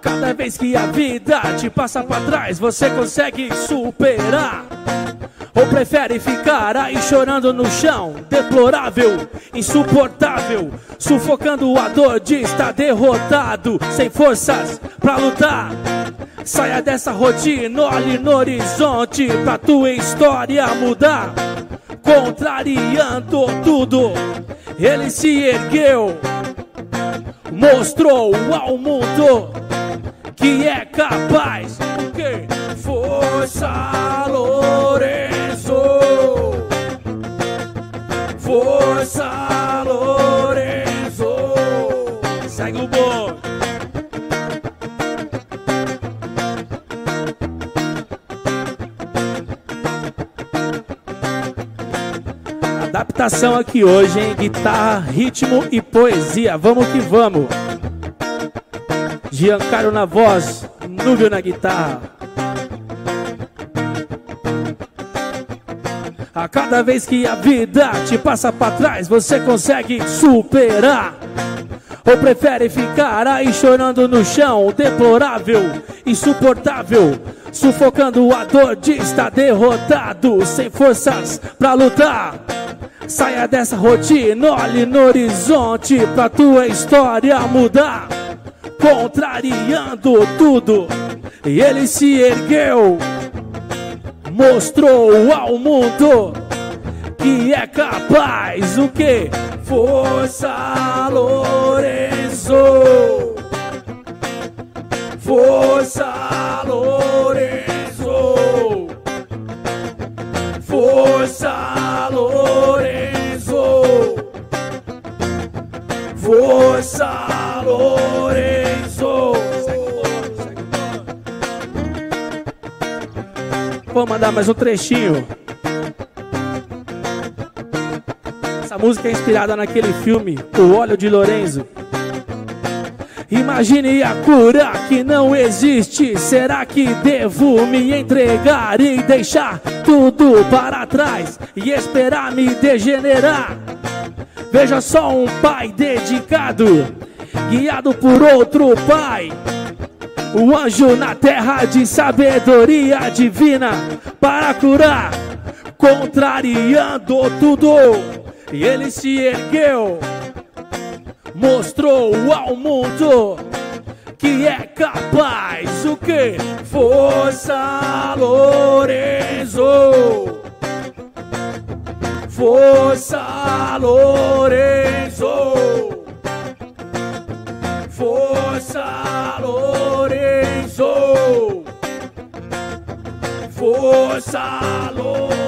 Cada vez que a vida te passa pra trás, você consegue superar. Ou prefere ficar aí chorando no chão, deplorável, insuportável, sufocando a dor de estar derrotado, sem forças pra lutar. Saia dessa rotina, olhe no horizonte pra tua história mudar. Contrariando tudo, ele se ergueu, mostrou ao mundo que é capaz. Que força, Lourenço. Força, Lourenço. Segue o bonde. Adaptação aqui hoje, hein? Guitarra, ritmo e poesia. Vamos que vamos. Giancarlo na voz, Núbio na guitarra. A cada vez que a vida te passa pra trás, você consegue superar. Ou prefere ficar aí chorando no chão, deplorável, insuportável, sufocando a dor de estar derrotado, sem forças pra lutar. Saia dessa rotina, olhe no horizonte pra tua história mudar. Contrariando tudo, e ele se ergueu, mostrou ao mundo que é capaz. O que? Força, Lourenço. Força, Lourenço. Força, Lourenço. Força, Lourenço. Vou mandar mais um trechinho. Essa música é inspirada naquele filme O Óleo de Lorenzo. Imagine a cura que não existe. Será que devo me entregar e deixar tudo para trás e esperar me degenerar? Veja só um pai dedicado, guiado por outro pai, o anjo na terra de sabedoria divina para curar. Contrariando tudo, e ele se ergueu, mostrou ao mundo que é capaz. O que? Força, Lourenço. Força, Lourenço. Força, Lourenço. Força, Lourenço.